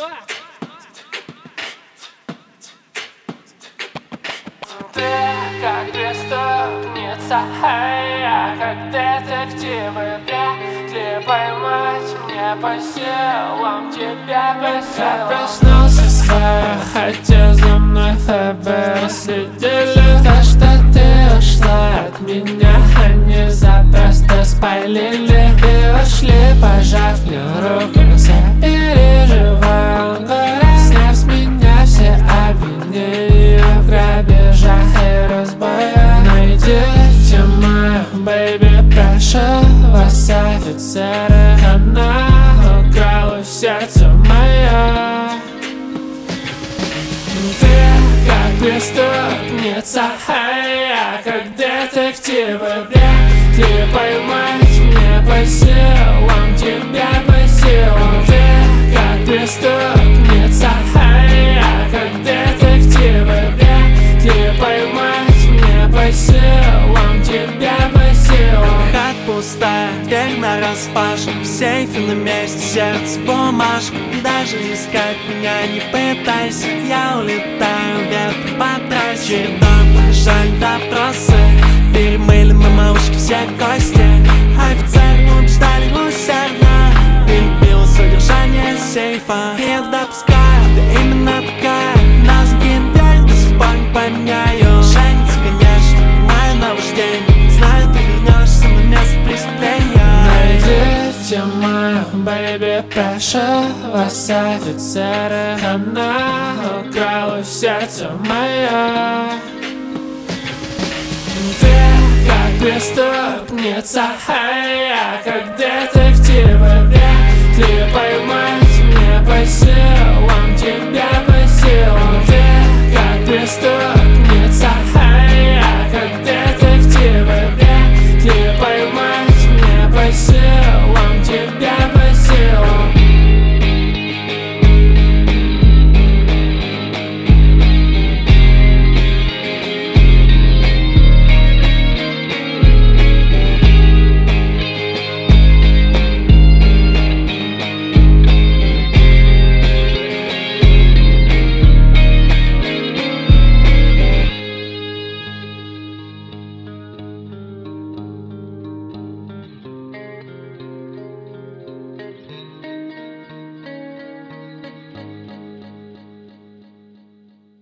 Ты как преступница, а я как детектив. Вряд поймать мне по силам, тебя по силам. Я проснулся в своей хате, за мной ФБР следили. То, что ты ушла от меня, они запросто спалили и ушли, пожав мне руку. Сопереживая горе, сняв с меня все обвинения в грабежах и разбоях. Найдите мою бэйби, прошу вас, офицеры. Она украла сердце мое. Ты как преступница, а я как детектив. Вряд ли поймать мне по силам, тебя по силам. Ты как преступница, а я как детектив. Вряд ли поймать мне по силам, тебя по силам. Хат пустая, дверь нараспашку, в сейфе на месте сердце бумажка. Даже искать меня не пытайся, я улетаю вверх по трассе. Чередой побежали допросы, перемыли мы малышки все кости. Офицеры убеждали усердно, перебило содержание сейфа. Я допускаю, ты именно такая, нас сгинет дверь, до сих пор не поменяю. Женится, конечно, мое наваждение, знаю, ты вернешься на место преступления. Найдите мою бэйби, прошу вас, офицеры. Она украла сердце мое. Ты как преступница, а я как детектив. Вряд ли поймать мне по силам.